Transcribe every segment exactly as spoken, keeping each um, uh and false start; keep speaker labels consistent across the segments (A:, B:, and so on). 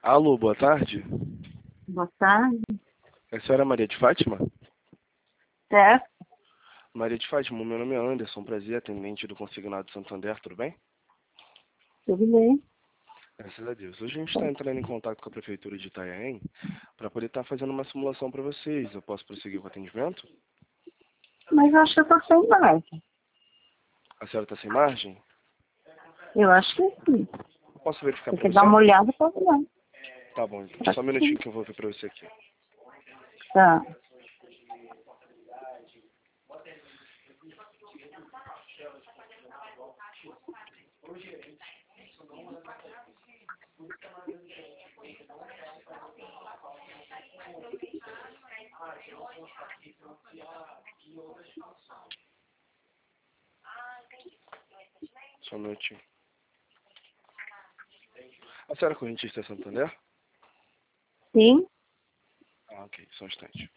A: Alô, boa tarde.
B: Boa tarde.
A: É a senhora Maria de Fátima?
B: Certo?
A: Maria de Fátima, meu nome é Anderson, prazer, atendente do Consignado Santander, tudo bem?
B: Tudo bem.
A: Graças a Deus. Hoje a gente está entrando em contato com a Prefeitura de Itanhaém para poder estar fazendo uma simulação para vocês. Eu posso prosseguir com o atendimento?
B: Mas eu acho que eu tô sem margem.
A: A senhora está sem margem?
B: Eu acho que sim.
A: Posso verificar
B: Você
A: para
B: quer dar
A: você?
B: uma olhada, pode dar.
A: Tá bom, então. Só um minutinho que eu vou ver para você aqui.
B: Tá.
A: Só um minutinho. A senhora é correntista Santander?
B: Sim?
A: Ah, ok. Só um instante.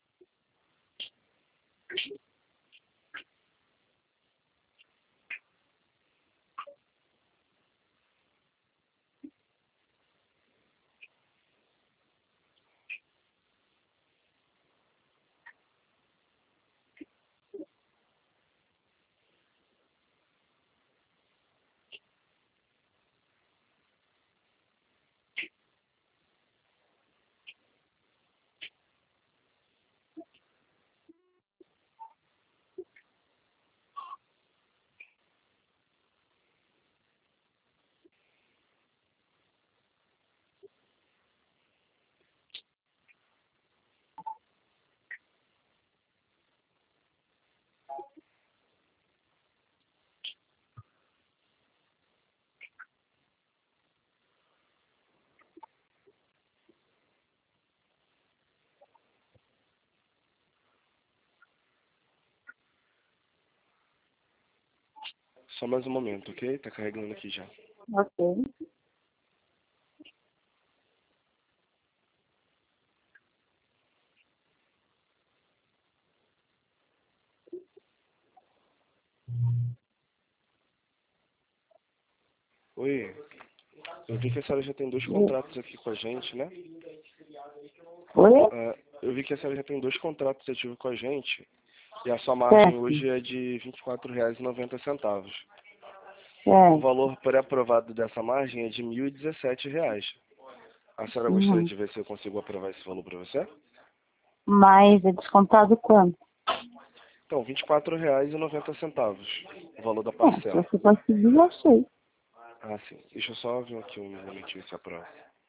A: Só mais um momento, ok? Tá carregando aqui já.
B: Ok.
A: Oi, eu vi que a senhora já tem dois contratos aqui com a gente, né?
B: Oi?
A: Ah, eu vi que a senhora já tem dois contratos ativos com a gente e a sua margem
B: Certo.
A: hoje é de vinte e quatro reais e noventa centavos. O
B: Certo.
A: valor pré-aprovado dessa margem é de mil e dezessete reais. A senhora gostaria
B: Uhum.
A: de ver se eu consigo aprovar esse valor para você?
B: Mas é descontado quanto?
A: Então, vinte e quatro reais e noventa centavos, o valor da
B: É, se
A: parcela.
B: você conseguir, eu sei.
A: Ah, sim. Deixa eu só ver aqui um momentinho se aprova.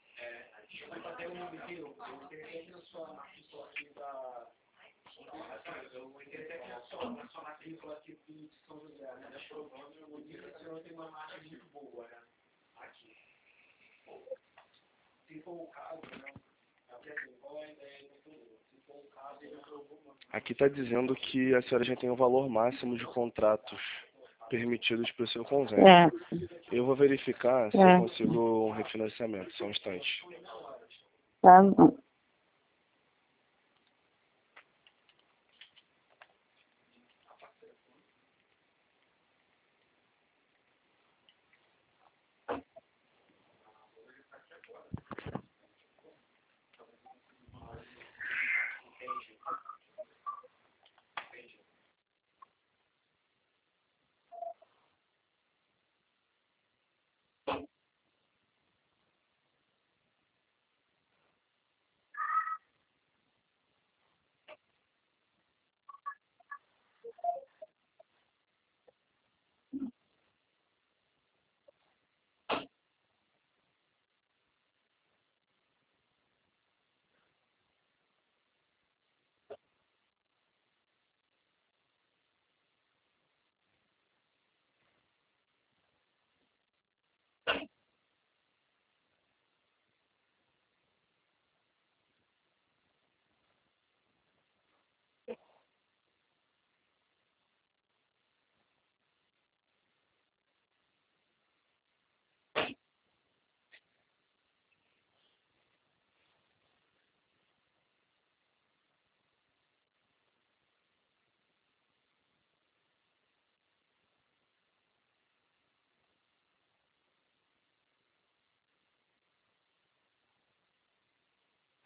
A: Aqui está dizendo que a senhora já tem o valor máximo de contratos permitidos para o seu convênio.
B: É.
A: Eu vou verificar se eu
B: É.
A: consigo um refinanciamento, só um instante.
B: Tá bom.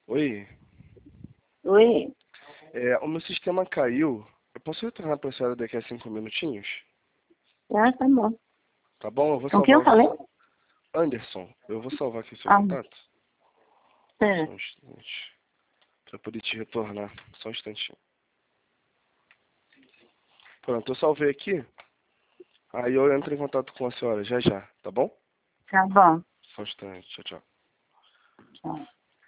A: Oi?
B: Oi?
A: É, o meu sistema caiu. Eu posso retornar para a senhora daqui a cinco minutinhos?
B: Ah, tá bom.
A: Tá bom? Eu vou
B: Com quem eu
A: salvar
B: falei?
A: o... Anderson, eu vou salvar aqui seu
B: Ah,
A: contato.
B: é.
A: Só um instante. Para poder te retornar. Só um instantinho. Pronto, eu salvei aqui. Aí eu entro em contato com a senhora já já, tá bom?
B: Tá bom.
A: Só um instante. Tchau, tchau.
B: Tchau.